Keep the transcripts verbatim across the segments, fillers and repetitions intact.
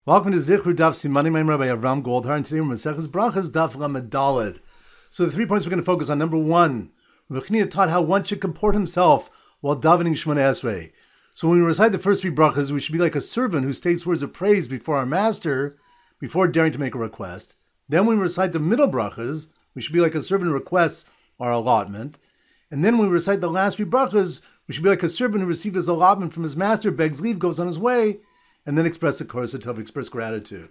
Welcome to Zichru Daf Simanim. I'm Rabbi Avram Goldhar, and today we're in Maseches Brachas Daf Lamed Daled. So the three points we're going to focus on. Number one, Rabbi Chanina taught how one should comport himself while davening Shemona Esrei. So when we recite the first three brachas, we should be like a servant who states words of praise before our master, before daring to make a request. Then when we recite the middle brachas, we should be like a servant who requests our allotment. And then when we recite the last three brachas, we should be like a servant who received his allotment from his master, begs leave, goes on his way, and then express the chorus of Tov, express gratitude.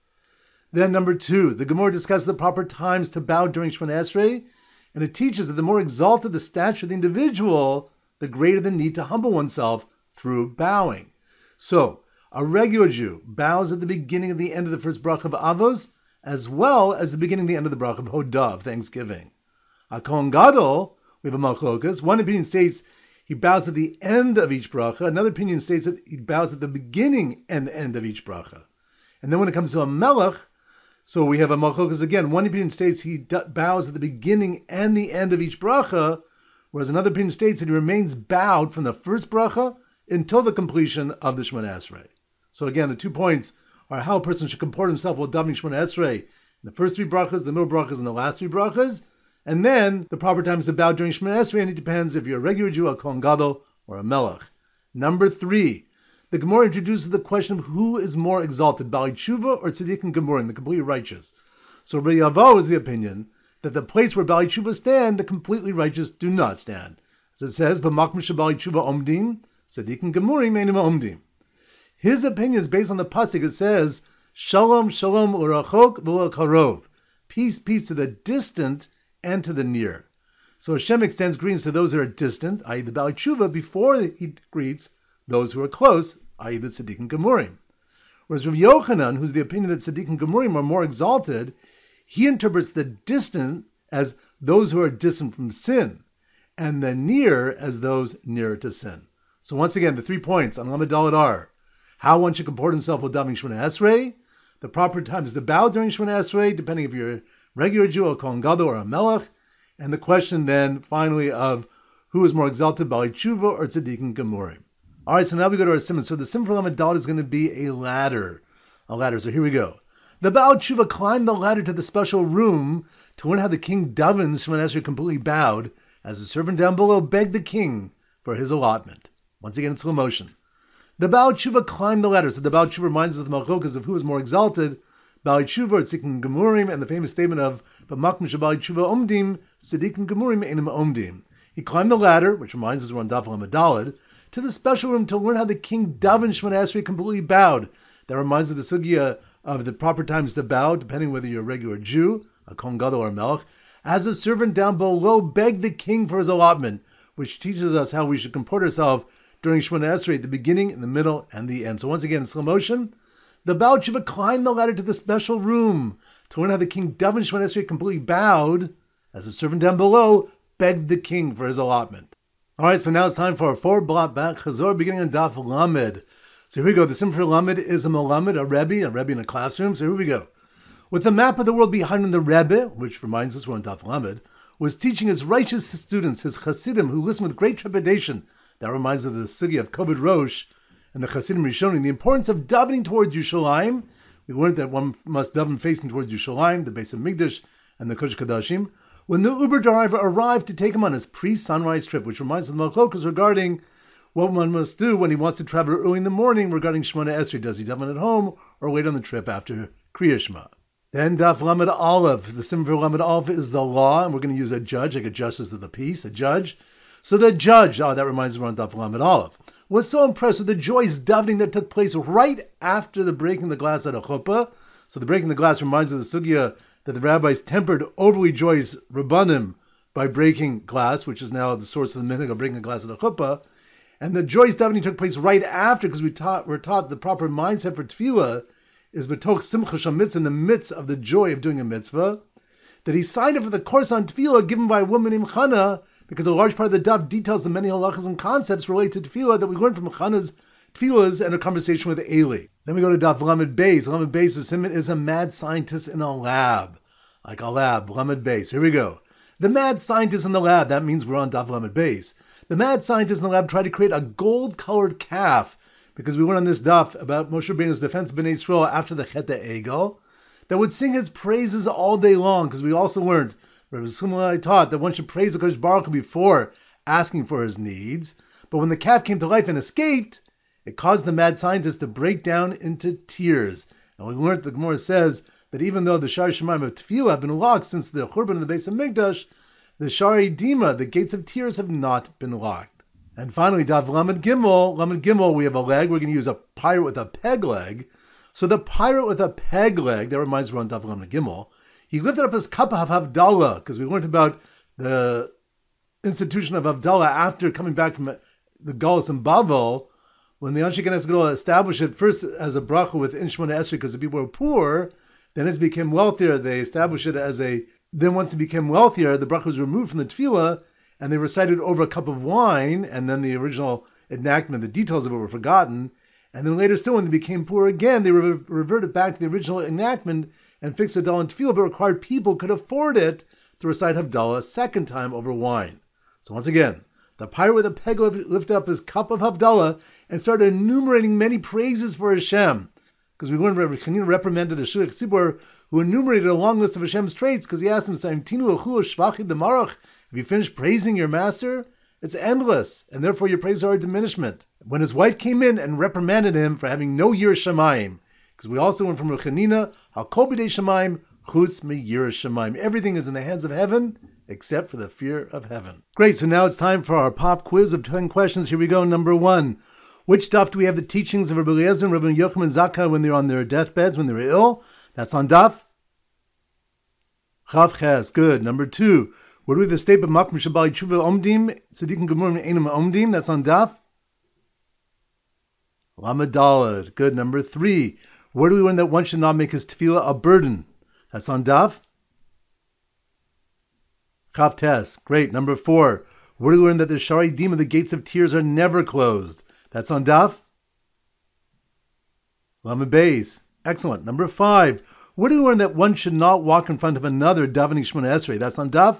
Then number two, the Gemara discusses the proper times to bow during Shemona Esrei, and it teaches that the more exalted the stature of the individual, the greater the need to humble oneself through bowing. So, a regular Jew bows at the beginning and the end of the first bracha of Avos, as well as the beginning and the end of the bracha of Hodav, Thanksgiving. A Kohen Gadol, we have a machlokas. One opinion states he bows at the end of each bracha. Another opinion states that he bows at the beginning and end of each bracha. And then when it comes to a melech, so we have a machlokas again. One opinion states he bows at the beginning and the end of each bracha, whereas another opinion states that he remains bowed from the first bracha until the completion of the Shemona Esrei. So again, the two points are how a person should comport himself while davening Shemona Esrei in the first three brachas, the middle brachas, and the last three brachas. And then the proper times to bow during Shemona Esrei, and it depends if you're a regular Jew, a Kohen Gadol, or a Melech. Number three, the Gemara introduces the question of who is more exalted, Baalei Tshuva or Tzaddikim Gemurim, the completely righteous. So Rabbi Yavo is the opinion that the place where Baalei Tshuva stand, the completely righteous do not stand. As it says, B'makom sheBaalei Tshuva omdim, Tzaddikim Gemurim einim omdim. His opinion is based on the pasuk. It says, Shalom, Shalom, Urachok, V'lo Karov. Peace, peace to the distant and to the near. So Hashem extends greetings to those who are distant, that is the Baalei Tshuva, before he greets those who are close, that is the Tzaddikim Gemurim. Whereas Rav Yochanan, who's the opinion that Tzaddikim Gemurim are more exalted, he interprets the distant as those who are distant from sin, and the near as those nearer to sin. So once again, the three points on Lamed Daled are how one should comport himself while davening Shemona Esrei, the proper times to bow during Shemona Esrei, depending if you're regular Jew, a Kohen Gadol, or a Melech, and the question then, finally, of who is more exalted, Baalei Tshuva or Tzaddikim Gemurim. All right, so now we go to our simon. So the simon for Lamed Daled is going to be a ladder. A ladder, so here we go. The Baalei Tshuva climbed the ladder to the special room to learn how the king davens Shemona Esrei completely bowed, as the servant down below begged the king for his allotment. Once again, in slow motion. The Baalei Tshuva climbed the ladder. So the Baalei Tshuva reminds us of the machlokas of who is more exalted, Baalei Tshuva or Tzaddikim Gemurim, and the famous statement of B'makom sheBaalei Tshuva omdim, Tzaddikim Gemurim einim omdim. He climbed the ladder, which reminds us we're on Daf Lamed Daled, to the special room to learn how the king davened Shemona Esrei completely bowed. That reminds us of the sugya of the proper times to bow, depending whether you're a regular Jew, a Kohen Gadol, or a Melech. As a servant down below begged the king for his allotment, which teaches us how we should comport ourselves during Shemona Esrei at the beginning, in the middle, and the end. So once again, in slow motion, the Baalei Tshuva climbed the ladder to the special room to learn how the king davened Shemona Esrei completely bowed, as the servant down below begged the king for his allotment. All right, so now it's time for our four block back chazor, beginning on Daf Lamed. So here we go. The simon for Lamed is a Melamed, a Rebbe, a Rebbe in a classroom. So here we go. With the map of the world behind him, the Rebbe, which reminds us we're on Daf Lamed, was teaching his righteous students, his Hasidim, who listened with great trepidation. That reminds us of the sugya of Kovod Rosh and the Hasidim Rishonim, the importance of davening towards Yerushalayim. We learned that one must daven facing towards Yerushalayim, the base of Mikdash, and the Kodesh Kodashim. When the Uber driver arrived to take him on his pre-sunrise trip, which reminds us of the Machlokas regarding what one must do when he wants to travel early in the morning regarding Shemona Esrei. Does he daven at home or wait on the trip after Kriya Shema? Then Daf Lamed Aleph. The simon for Lamed Aleph is the law, and we're going to use a judge, like a justice of the peace, a judge. So the judge, oh, that reminds me we're on Daf Lamed Aleph, was so impressed with the joyous davening that took place right after the breaking the glass at a chuppah. So the breaking the glass reminds us of the sugya that the rabbis tempered overly joyous rabbanim by breaking glass, which is now the source of the minhag of breaking a glass at a chuppah. And the joyous davening took place right after, because we taught, we're taught the proper mindset for tefillah is betoch simcha shamitz, in the midst of the joy of doing a mitzvah, that he signed up for the course on tefillah given by a woman named Chana, because a large part of the daf details the many halachas and concepts related to tefillah that we learned from Chana's tefillahs and a conversation with Eli. Then we go to Daf Lamed Beis. Lamed Beis is, is a mad scientist in a lab. Like a lab, Lamed Beis. Here we go. The mad scientist in the lab, that means we're on Daf Lamed Beis. The mad scientist in the lab tried to create a gold-colored calf because we went on this daf about Moshe Rabbeinu's defense of Bnei Yisrael after the Chet Egel, that would sing its praises all day long, because we also learned, Rabbi Shmuel taught that one should praise the Kodesh Baruch Hu before asking for his needs, but when the calf came to life and escaped, it caused the mad scientist to break down into tears. And we learned, the Gemara says, that even though the Shari Shemaim of Tefillah have been locked since the Churban of the Beis HaMikdash, the Shari Dima, the gates of tears, have not been locked. And finally, Dav Lamed Gimel, Lamed Gimel, we have a leg. We're going to use a pirate with a peg leg. So the pirate with a peg leg, that reminds me of Dav Lamed Gimel, he lifted up his cup of Havdalah, because we learned about the institution of Havdalah after coming back from the Galus in Bavel, when the Anshe Knesset Gadol established it first as a bracha with Shmona Esrei because the people were poor, then as it became wealthier, they established it as a, then once it became wealthier, the bracha was removed from the tefillah, and they recited over a cup of wine, and then the original enactment, the details of it were forgotten, and then later still, when they became poor again, they re- reverted back to the original enactment and fixed Havdalah in tefillah, but required people could afford it to recite Havdalah a second time over wine. So once again, the pirate with a peg lifted up his cup of Havdalah and started enumerating many praises for Hashem. Because we learned Rabbi Chanina reprimanded a Shliach Tzibur who enumerated a long list of Hashem's traits, because he asked him, have you finished praising your master? It's endless, and therefore your praises are a diminishment. When his wife came in and reprimanded him for having no Yirah Shamayim, because we also went from Rabbi Chanina, Hakol b'dei Shamayim, chutz miYirah Shamayim. Everything is in the hands of heaven, except for the fear of heaven. Great, so now it's time for our pop quiz of ten questions. Here we go. Number one. Which daf do we have the teachings of Rabbi Eliezer and Rabbi Yochanan and Zakkai when they're on their deathbeds, when they're ill? That's on daf Chav Ches. Good. Number two. Where do we have the statement Makom Shabali Tshuva Omdim, Tzadikim Gemurim Einam Omdim? That's on daf Lamed Daled. Good. Number three. Where do we learn that one should not make his tefillah a burden? That's on daf Chav Tes. Great. Number four. Where do we learn that the Shari Dima, the gates of tears, are never closed? That's on daf Lamed Beis. Excellent. Number five. Where do we learn that one should not walk in front of another davening Shmona Esrei? That's on daf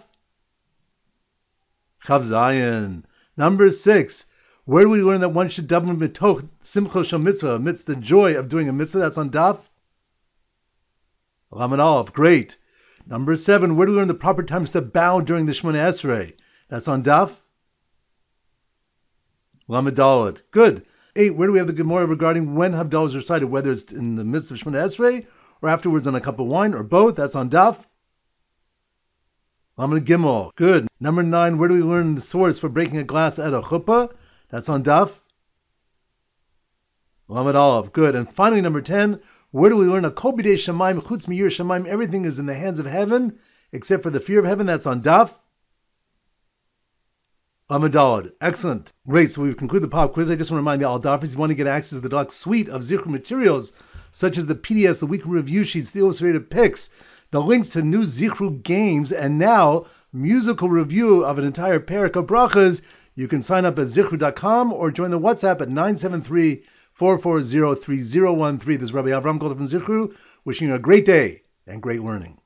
Chav Zayin. Number six. Where do we learn that one should daven mitoch simcha shel mitzvah, amidst the joy of doing a mitzvah? That's on daf Lamed Aleph. Great. Number seven. Where do we learn the proper times to bow during the Shmona Esrei? That's on daf Lamed Daled. Good. Eight. Where do we have the Gemara regarding when Havdalah is recited, whether it's in the midst of Shmona Esrei or afterwards on a cup of wine, or both? That's on daf Lamed Gimel. Good. Number nine. Where do we learn the source for breaking a glass at a chuppah? That's on daf Lamed Aleph. Good. And finally, number ten. Where do we learn a kol b'dei shamayim chutz miYirah Shamayim? Everything is in the hands of heaven except for the fear of heaven. That's on daf Lamed Daled. Excellent. Great. So we've concluded the pop quiz. I just want to remind the Al Dafis, you want to get access to the deluxe suite of Zichru materials, such as the P D Fs, the weekly review sheets, the illustrated pics, the links to new Zichru games, and now musical review of an entire parak of brachas. You can sign up at zichru dot com or join the WhatsApp at nine seven three, four four zero, three zero one three. This is Rabbi Avram Goldman from Zichru, wishing you a great day and great learning.